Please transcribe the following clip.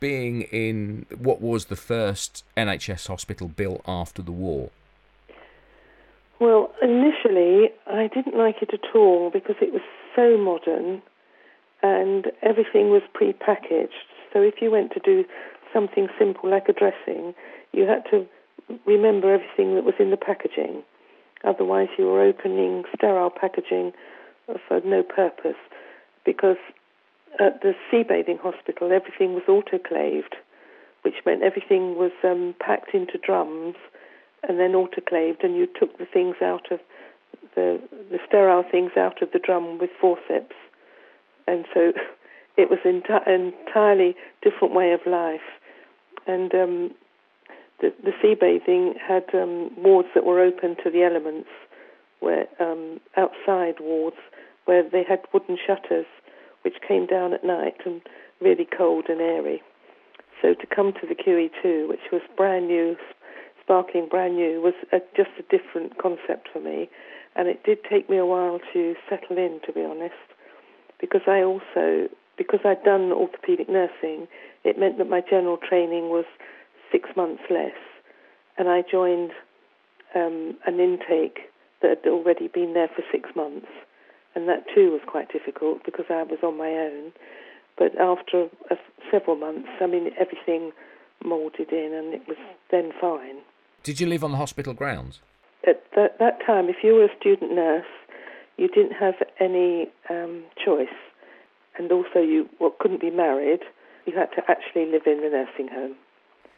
being in what was the first NHS hospital built after the war? Well, initially, I didn't like it at all because it was so modern and everything was pre-packaged. So if you went to do something simple like a dressing, you had to remember everything that was in the packaging. Otherwise, you were opening sterile packaging for no purpose, because at the sea bathing hospital, everything was autoclaved, which meant everything was packed into drums and then autoclaved, and you took the things out of the sterile things out of the drum with forceps. And so it was an entirely different way of life. And the sea bathing had wards that were open to the elements, where outside wards where they had wooden shutters which came down at night and really cold and airy. So to come to the QE2, which was brand new, sparkling brand new, was just a different concept for me. And it did take me a while to settle in, to be honest, because I'd done orthopaedic nursing, it meant that my general training was 6 months less. And I joined an intake that had already been there for 6 months. And that too was quite difficult because I was on my own. But after several months, everything moulded in and it was then fine. Did you live on the hospital grounds? At that time, if you were a student nurse, you didn't have any choice. And also you couldn't be married. You had to actually live in the nursing home.